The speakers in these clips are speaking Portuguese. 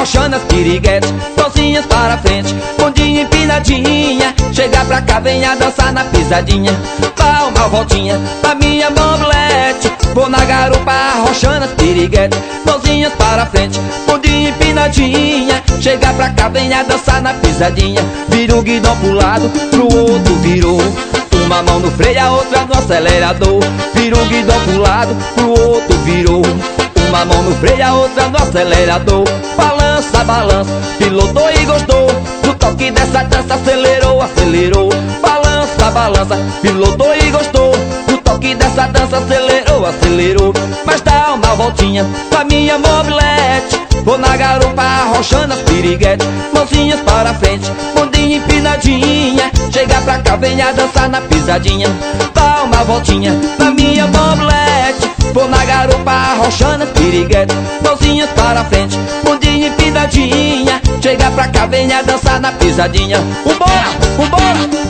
arrochando as piriguetes, mãozinhas para frente, bundinha empinadinha. Chega pra cá, venha dançar na pisadinha. Dá uma voltinha pra minha mobilete. Vou na garupa arrochando as piriguetes, mãozinhas para frente, bundinha empinadinha. Chega pra cá, venha dançar na pisadinha. Vira o guidão pro lado, pro outro virou. Uma mão no freio, a outra no acelerador. Vira o guidão pro lado, pro outro virou. Uma mão no freio, a outra no acelerador. Balança, balança, pilotou e gostou. No toque dessa dança acelerou, acelerou. Balança, balança, pilotou e gostou. No toque dessa dança acelerou, acelerou. Mas dá uma voltinha pra minha mobilete. Vou na garupa arrochando as piriguetes, mãozinhas para frente, bundinha empinadinha. Chega pra cá, venha dançar na pisadinha. Dá uma voltinha na minha mobilete. Vou na garupa arrochando as piriguetes, mãozinhas para frente, bundinha empinadinha. Chega pra cá, venha dançar na pisadinha. Vambora, vambora!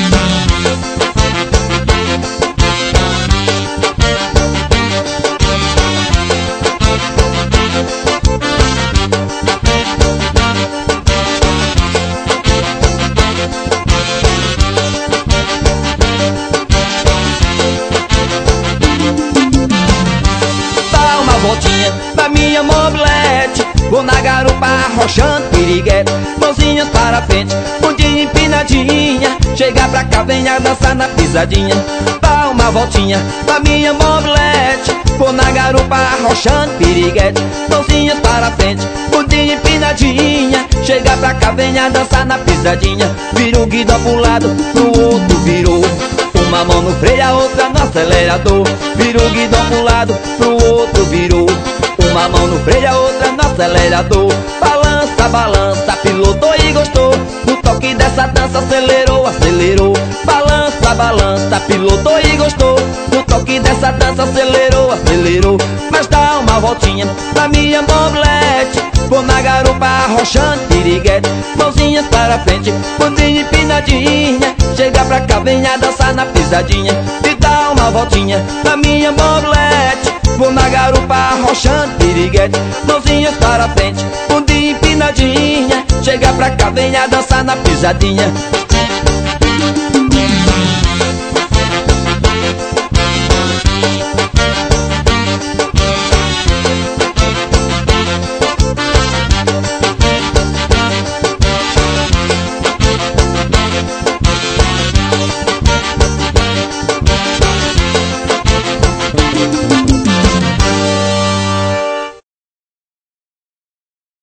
Voltinha da minha mobilete. Vou na garupa arrochando piriguete, mãozinhas para frente, bundinha empinadinha. Chega pra cá, venha dançar na pisadinha. Dá uma voltinha da minha mobilete. Vou na garupa arrochando piriguete, mãozinhas para frente, bundinha empinadinha. Chega pra cá, venha dançar na pisadinha. Vira o guidão pro lado, pro outro virou. Uma mão no freio, a outra no acelerador. Vira o guidão pro lado, pro outro virou. Uma mão no freio, a outra no acelerador. Balança, balança, pilotou e gostou. No toque dessa dança acelerou, acelerou. Balança, balança, pilotou e gostou. No toque dessa dança acelerou, acelerou. Mas dá uma voltinha pra minha mobilete. Vou na garupa arrochando piriguete, mãozinhas para frente, bundinha empinadinha. Chega pra cá, venha dançar na pisadinha. E dá uma voltinha na minha mobilete. Vou na garupa arrochando piriguete, mãozinhas para frente, bundinha empinadinha. Chega pra cá, venha dançar na pisadinha.